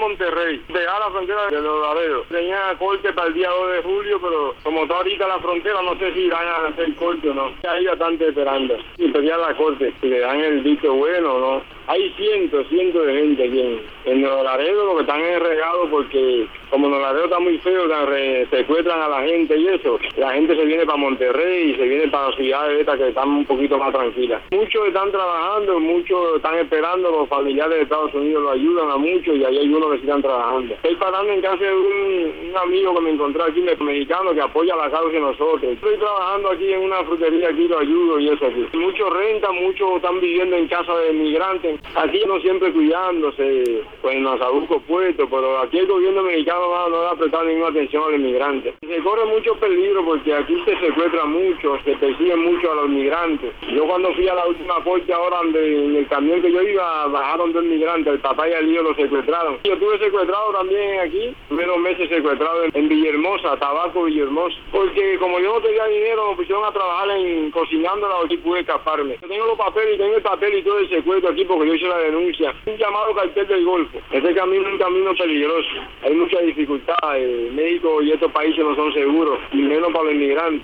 Monterrey, dejar la frontera de Los Laredos. Tenía corte para el día 2 de julio, pero como está ahorita la frontera, no sé si irán a hacer corte o no. Hay bastante esperando. Y pedían la corte, si le dan el visto bueno o no. Hay cientos de gente aquí en Los Laredos, lo que están enregados porque como Los Laredos está muy feo, secuestran a la gente y eso. La gente se viene para Monterrey y se viene para las ciudades estas que están un poquito más tranquilas. Muchos están trabajando, muchos están esperando, los familiares de Estados Unidos lo ayudan a muchos y ahí hay unos que sí están trabajando. Estoy parando en casa de un amigo que me encontré aquí, mexicano, que apoya la causa de nosotros. Estoy trabajando aquí en una frutería, aquí lo ayudo y eso aquí. Muchos rentan, muchos están viviendo en casa de migrantes. Aquí no siempre cuidándose, pues en Nazabuco puesto, pero aquí el gobierno mexicano no le ha prestado ninguna atención a los inmigrantes. Se corre mucho peligro porque aquí se secuestra mucho, se persiguen mucho a los migrantes. Yo cuando fui a la última corte ahora en el camión que yo iba, bajaron dos migrantes, el papá y el hijo los secuestraron. Yo estuve secuestrado también aquí, menos meses secuestrado en Villahermosa, Tabaco, Villahermosa, porque como yo no tenía dinero, me pusieron a trabajar cocinándola y pude escaparme. Yo tengo los papeles, tengo el papel y todo el secuestro aquí porque yo hice la denuncia. Un llamado cartel del Golfo. Ese camino es un camino peligroso. Hay mucha dificultad. México y estos países no son seguros, y menos para los inmigrantes.